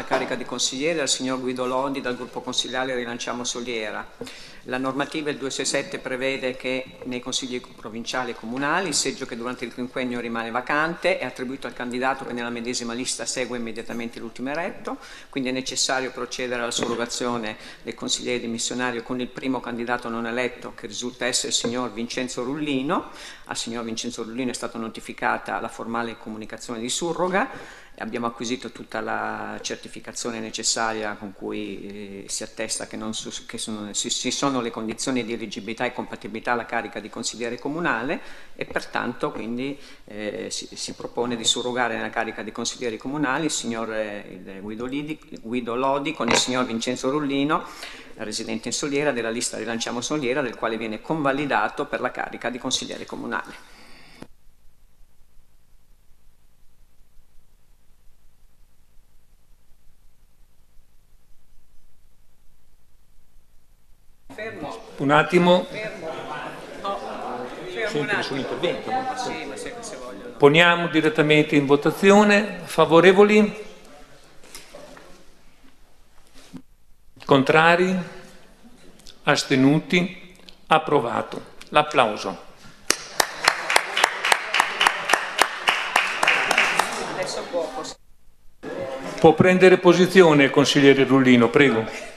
alla carica di consigliere al signor Guido Lodi dal gruppo consiliare Rilanciamo Soliera. La normativa il 267 prevede che nei consigli provinciali e comunali il seggio che durante il quinquennio rimane vacante è attribuito al candidato che nella medesima lista segue immediatamente l'ultimo eletto, quindi è necessario procedere alla surrogazione del consigliere dimissionario con il primo candidato non eletto, che risulta essere il signor Vincenzo Rullino. Al signor Vincenzo Rullino è stata notificata la formale comunicazione di surroga. Abbiamo acquisito tutta la certificazione necessaria con cui si attesta che ci sono le condizioni di eleggibilità e compatibilità alla carica di consigliere comunale e pertanto quindi si propone di surrogare nella carica di consiglieri comunali il signor Guido Lodi con il signor Vincenzo Rullino, residente in Soliera, della lista Rilanciamo Soliera, del quale viene convalidato per la carica di consigliere comunale. Un attimo. Fermo nessun intervento. Sì, ma se vogliono. Poniamo direttamente in votazione. Favorevoli? Contrari? Astenuti? Approvato. L'applauso. Adesso può prendere posizione, consigliere Rullino, prego.